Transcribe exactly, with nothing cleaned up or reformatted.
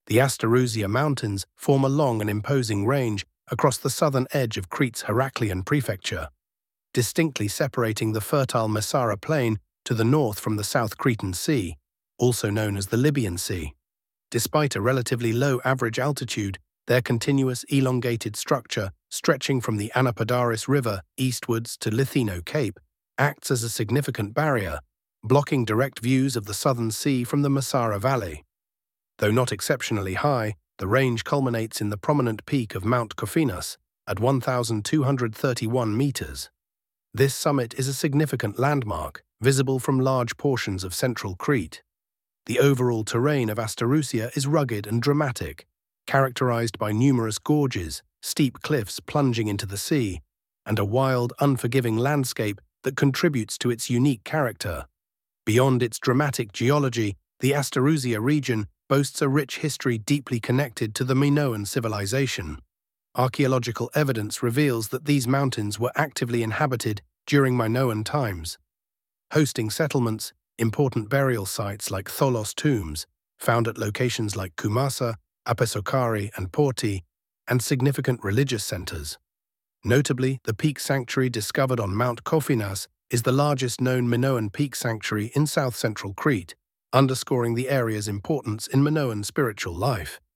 The Astarousia Mountains form a long and imposing range across the southern edge of Crete's Heraklion prefecture, distinctly separating the fertile Messara plain to the north from the South Cretan Sea, also known as the Libyan Sea. Despite a relatively low average altitude, their continuous elongated structure, stretching from the Anapodaris River eastwards to Lithino Cape, acts as a significant barrier, blocking direct views of the southern sea from the Messara Valley. Though not exceptionally high, the range culminates in the prominent peak of Mount Kofinos at one thousand two hundred thirty-one meters. This summit is a significant landmark, visible from large portions of central Crete. The overall terrain of Astarousia is rugged and dramatic, characterized by numerous gorges, steep cliffs plunging into the sea, and a wild, unforgiving landscape that contributes to its unique character. Beyond its dramatic geology, the Astarousia region boasts a rich history deeply connected to the Minoan civilization. Archaeological evidence reveals that these mountains were actively inhabited during Minoan times, hosting settlements, important burial sites like Tholos tombs, found at locations like Kumasa, Apesokari, and Porti, and significant religious centers. Notably, the peak sanctuary discovered on Mount Kofinos is the largest known Minoan peak sanctuary in south-central Crete, underscoring the area's importance in Minoan spiritual life.